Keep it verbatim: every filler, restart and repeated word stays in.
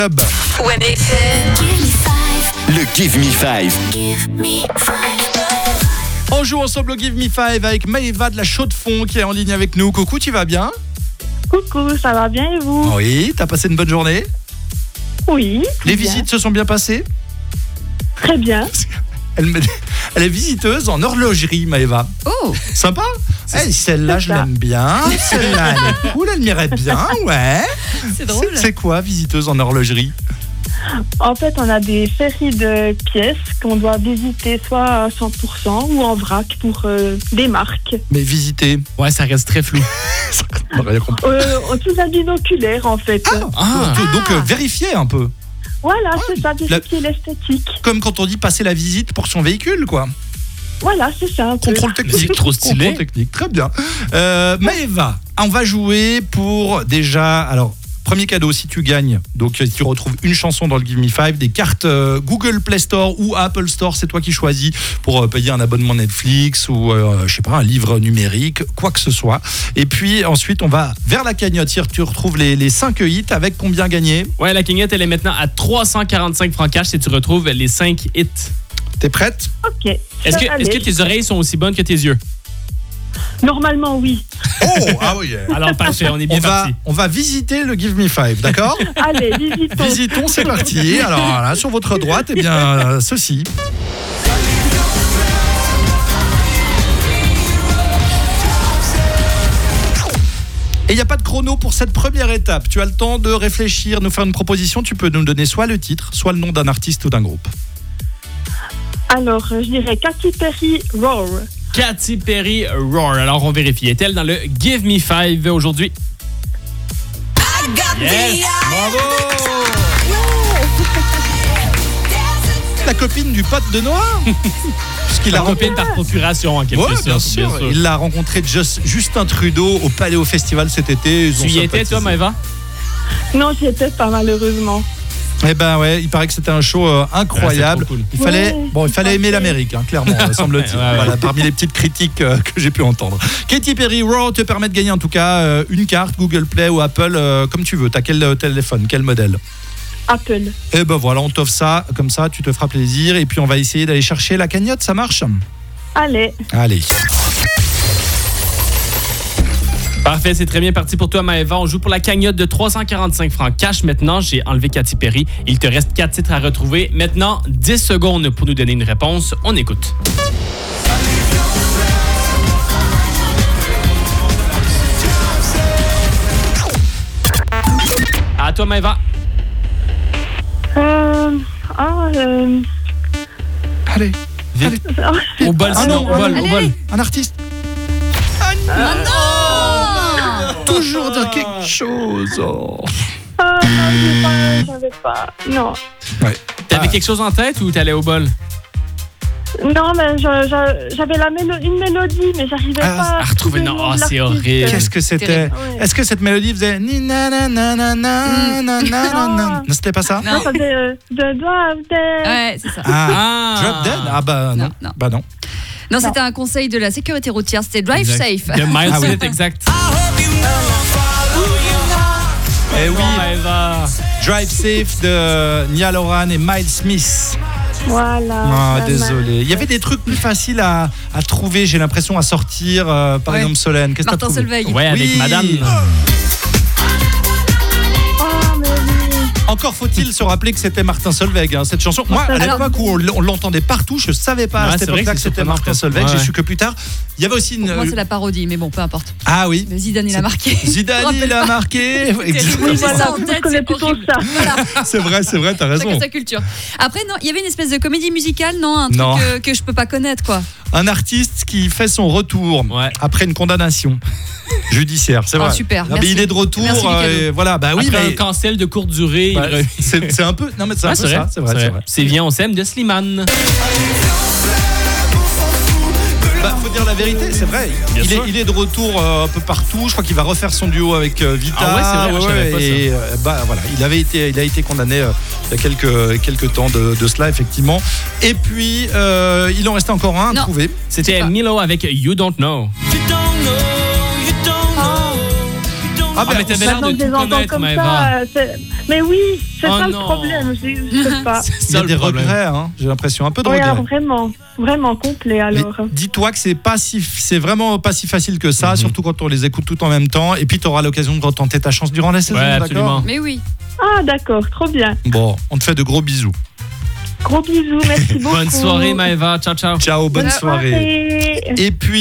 Le Give Me Five. On joue ensemble au Give Me Five avec Maëva de la Chaux-de-Fonds qui est en ligne avec nous. Coucou, tu vas bien? Coucou, ça va bien et vous? Oui, t'as passé une bonne journée? Oui. Les bien. visites se sont bien passées? Très bien. Elle, me... Elle est visiteuse en horlogerie, Maëva. Oh, sympa. Hey, celle-là, je l'aime bien. Celle-là, elle est cool, elle m'irait bien, ouais. c'est drôle. C'est, c'est quoi, visiteuse en horlogerie? En fait, on a des séries de pièces qu'on doit visiter soit à cent pour cent ou en vrac pour euh, des marques. Mais visiter. Ouais, ça reste très flou. On va rien comprendre. Euh, on tous un binoculaire en fait. Ah, Ah. donc, donc, euh, vérifier un peu. Voilà, c'est ça, vérifier l'esthétique. Comme quand on dit passer la visite pour son véhicule, quoi. Voilà, c'est ça un peu. Contrôle technique. Trop stylé. Contrôle technique, très bien. Euh, Maëva, on va jouer pour déjà... Alors, premier cadeau, si tu gagnes, donc tu retrouves une chanson dans le Give Me Five, des cartes euh, Google Play Store ou Apple Store, c'est toi qui choisis pour euh, payer un abonnement Netflix ou, euh, je sais pas, un livre numérique, quoi que ce soit. Et puis ensuite, on va vers la cagnotte. Hier, tu retrouves les, les cinq hits avec combien gagné? Ouais, la cagnotte, elle est maintenant à trois cent quarante-cinq francs cash si tu retrouves les cinq hits. T'es prête? Ok. Est-ce que, Allez. est-ce que tes oreilles sont aussi bonnes que tes yeux? Normalement, oui. Oh, ah oui. Alors, parfait, on est bien On va, parti. on va visiter le Give Me Five, d'accord? Allez, visitons. Visitons, c'est parti. Alors là, sur votre droite, eh bien, euh, ceci. Et il n'y a pas de chrono pour cette première étape. Tu as le temps de réfléchir, nous faire une proposition. Tu peux nous donner soit le titre, soit le nom d'un artiste ou d'un groupe. Alors, je dirais Katy Perry, Roar. Katy Perry, Roar. Alors, on vérifie. Est-elle dans le Give Me Five aujourd'hui? Yes! Bravo! La copine du pote de Noah. Puisqu'il La a copine par procuration, en quelque Ouais, sorte. bien sûr. bien sûr. Il l'a rencontré Just- Justin Trudeau au Paléo Festival cet été. Ils ont Tu y étais, sympathisé. toi, Maëva? Non, j'y étais pas malheureusement. Eh ben ouais, il paraît que c'était un show euh, incroyable. Ah, c'est trop cool. Il fallait, Ouais, bon, il fallait aimer l'Amérique, hein, clairement, euh, semble-t-il. Ouais, ouais. Voilà, parmi les petites critiques euh, que j'ai pu entendre. Katy Perry, Raw te permet de gagner en tout cas euh, une carte Google Play ou Apple, euh, comme tu veux. T'as quel euh, téléphone, quel modèle? Apple. Eh ben voilà, on t'offre ça, comme ça, tu te feras plaisir. Et puis on va essayer d'aller chercher la cagnotte, ça marche? Allez. Allez. Parfait, c'est très bien parti pour toi, Maëva. On joue pour la cagnotte de trois cent quarante-cinq francs cash. Maintenant, j'ai enlevé Katy Perry. Il te reste quatre titres à retrouver. Maintenant, dix secondes pour nous donner une réponse. On écoute. À toi, Maëva. Euh, ah, euh, Allez. Vite. ah, Au bol, Ah sinon, non, au bol, allez, au bol. allez. Un artiste. Toujours dire quelque chose. Oh. ah, non, j'ai pas, j'avais pas. Non. Ouais. T'avais quelque chose en tête ou t'allais au bol? Non, mais je- je- j'avais la mélo- une mélodie, mais j'arrivais Ah, pas à à retrouver. trouver Non, le nom oh, de c'est l'artiste. horrible. Qu'est-ce que c'était? Terrible. Ouais. Est-ce que cette mélodie faisait ni na na na na na na na na na? Non, c'était pas ça? Non. Non, ça faisait euh, The Drive Dead. Ouais, c'est ça. Ah, Ah. Drop Dead? Ah bah non. Non, non. Bah non. Non, c'était un conseil de la sécurité routière. C'était Drive Exact. Safe. De Miles Ah oui. Smith, exact. Eh oui, Bon, Maëva. Drive Safe de Nia Loran et Miles Smith. Voilà. Ah, Voilà. désolé. Il y avait des trucs plus faciles à, à trouver, j'ai l'impression, à sortir. euh, par Ouais. exemple, Solène. Qu'est-ce que t'as Martin trouvé? Solveig. Ouais, avec Oui. madame. Oh, mais oui. Encore faut-il se rappeler que c'était Martin Solveig, hein, cette chanson. Moi, à Alors- l'époque où on l- on l'entendait partout, je savais pas Ouais, à c'est cette vrai époque-là que que c'est c'était surprenant, Martin quoi. Solveig. Ouais. J'ai su que plus tard. Il y avait aussi une. Pour moi, c'est la parodie, mais bon, peu importe. Ah oui. Mais Zidane, il a marqué. Zidane, il Rappelle a pas. marqué. Oui, Exactement. voilà, Voilà, en je tête, connais c'est plutôt horrible. ça. Voilà, C'est vrai, c'est vrai, t'as raison. chacun sa culture. Après, non, il y avait une espèce de comédie musicale, non Un truc Non. que, que je peux pas connaître, quoi. Un artiste qui fait son retour Ouais. après une condamnation judiciaire, c'est Ah, vrai. super, Ah, mais merci. il est de retour. Merci du cadeau. euh, et voilà, bah oui, Après mais un cancel de courte durée. bah, il re- c'est c'est un peu. Non, mais c'est un Ouais, peu ça. C'est vrai, c'est vrai. C'est Viens, on s'aime de Slimane. Bah, faut dire la vérité, c'est vrai. Bien Il est, sûr. il est de retour euh, un peu partout. Je crois qu'il va refaire son duo avec euh, Vita. Ah ouais, c'est vrai, je savais pas et euh, bah voilà, il avait été, il a été condamné euh, il y a quelques quelques temps de, de cela effectivement. Et puis euh, il en restait encore un à Non. trouver. C'était pas. Milo avec You Don't Know. Ah, bah, mais t'avais l'air Maintenant de que je les tout entends connaître, comme Maëva. ça, euh, c'est- mais oui, c'est Oh ça non. le problème. Je, je sais pas. C'est Il y ça a le des problème. regrets, hein, j'ai l'impression, un peu de Oui, regrets. alors vraiment, vraiment complet Mais alors. dis-toi que c'est pas si, c'est vraiment pas si facile que ça, Mhm. surtout quand on les écoute tout en même temps. Et puis tu auras l'occasion de retenter ta chance durant la saison, Ouais, d'accord absolument. Mais oui. Ah d'accord, trop bien. Bon, on te fait de gros bisous. Gros bisous, merci beaucoup. Bonne soirée, Maëva. Ciao, ciao. Ciao, bonne Bonne soirée. soirée. Et puis